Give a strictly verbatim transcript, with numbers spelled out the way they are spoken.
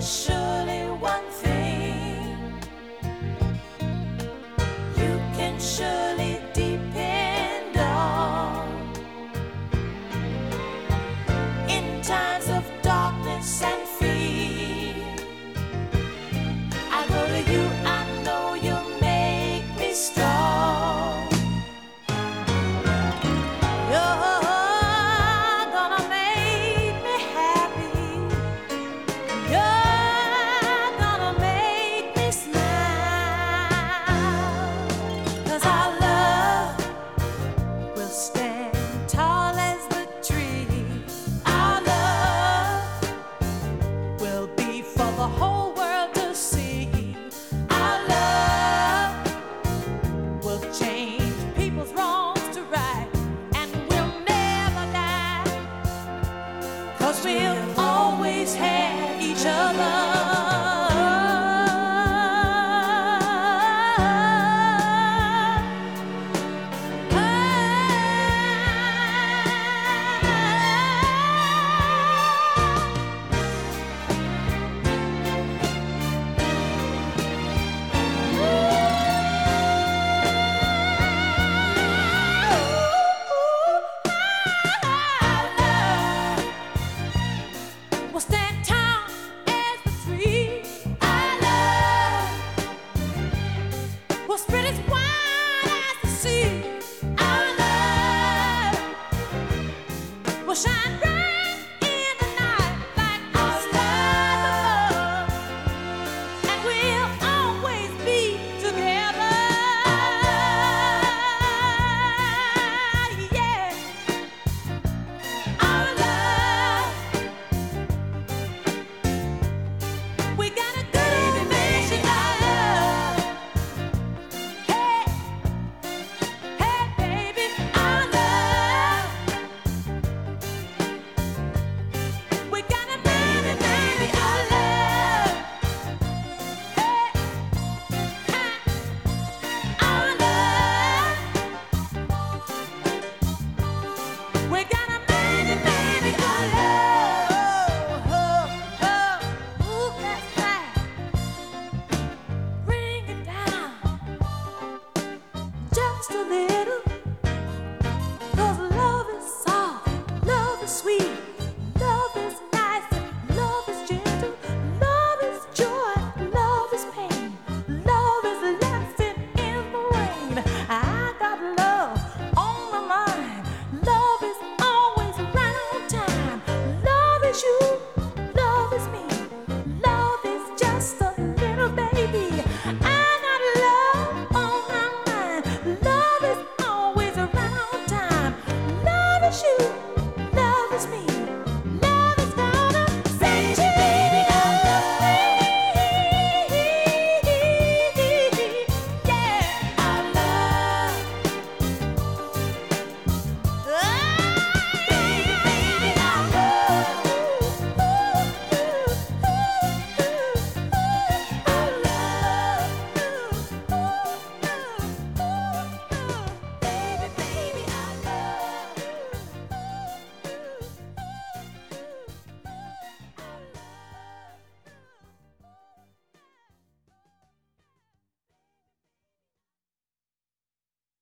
surely one thing you can surely depend on. In times of darkness and fear, I go to you, I know you'll make me strong. You're gonna make me happy. You're gonna make me smile. 'Cause our love will stand tall as the tree. Our love will be for the whole world to see. Our love will change people's wrongs to right, and we'll never die. 'Cause we'll always have